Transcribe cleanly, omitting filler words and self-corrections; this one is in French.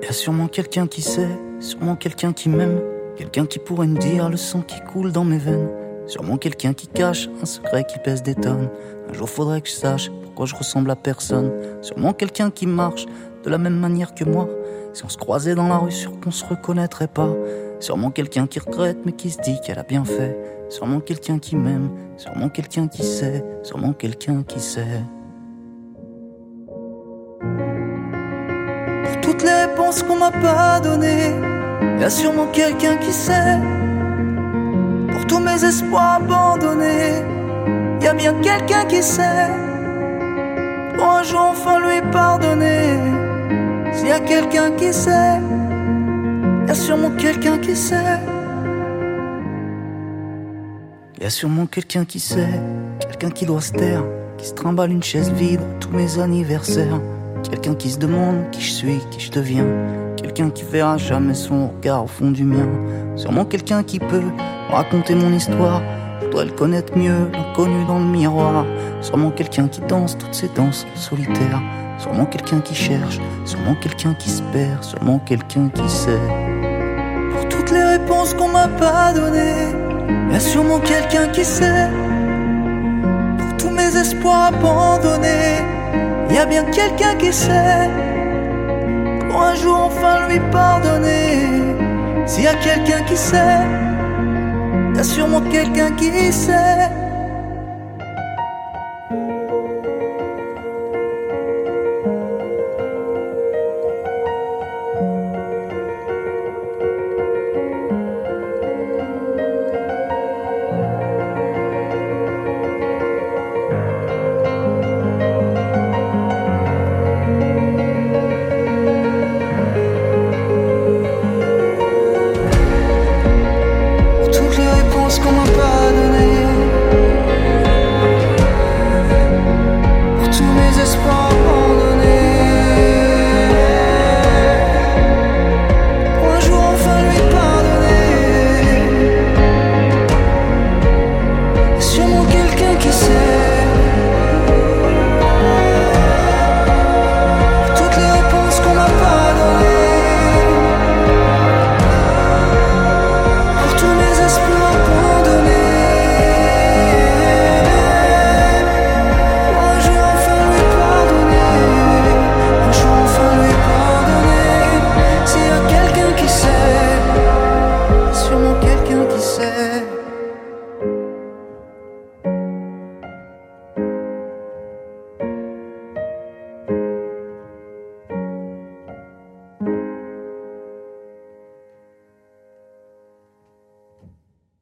Y a sûrement quelqu'un qui sait, sûrement quelqu'un qui m'aime, quelqu'un qui pourrait me dire le sang qui coule dans mes veines. Sûrement quelqu'un qui cache un secret qui pèse des tonnes. Un jour faudrait que je sache pourquoi je ressemble à personne. Sûrement quelqu'un qui marche de la même manière que moi. Si on se croisait dans la rue, sûr qu'on se reconnaîtrait pas. Sûrement quelqu'un qui regrette mais qui se dit qu'elle a bien fait. Sûrement quelqu'un qui m'aime, sûrement quelqu'un qui sait, sûrement quelqu'un qui sait. Pour toutes les réponses qu'on m'a pas données, y a sûrement quelqu'un qui sait. Pour tous mes espoirs abandonnés, y a bien quelqu'un qui sait. Pour un jour enfin lui pardonner, s'il y a quelqu'un qui sait, y a sûrement quelqu'un qui sait. Y a sûrement quelqu'un qui sait, quelqu'un qui doit se taire, qui se trimballe une chaise vide à tous mes anniversaires. Quelqu'un qui se demande qui je suis, qui je deviens. Quelqu'un qui verra jamais son regard au fond du mien. Sûrement quelqu'un qui peut me raconter mon histoire. Je dois le connaître mieux, l'inconnu dans le miroir. Sûrement quelqu'un qui danse toutes ces danses solitaires. Sûrement quelqu'un qui cherche, sûrement quelqu'un qui se perd, sûrement quelqu'un qui sait. Pour toutes les réponses qu'on m'a pas données, y a sûrement quelqu'un qui sait. Pour tous mes espoirs abandonnés, y a bien quelqu'un qui sait. Pour un jour enfin lui pardonner, s'il y a quelqu'un qui sait, y a sûrement quelqu'un qui sait. Qu'on m'a pas donné, pour tous mes espoirs abandonnés, pour un jour enfin lui pardonner. Y a sûrement quelqu'un qui sait. Pour toutes les réponses qu'on m'a pas données, pour tous mes espoirs abandonnés. Sûrement quelqu'un qui sait.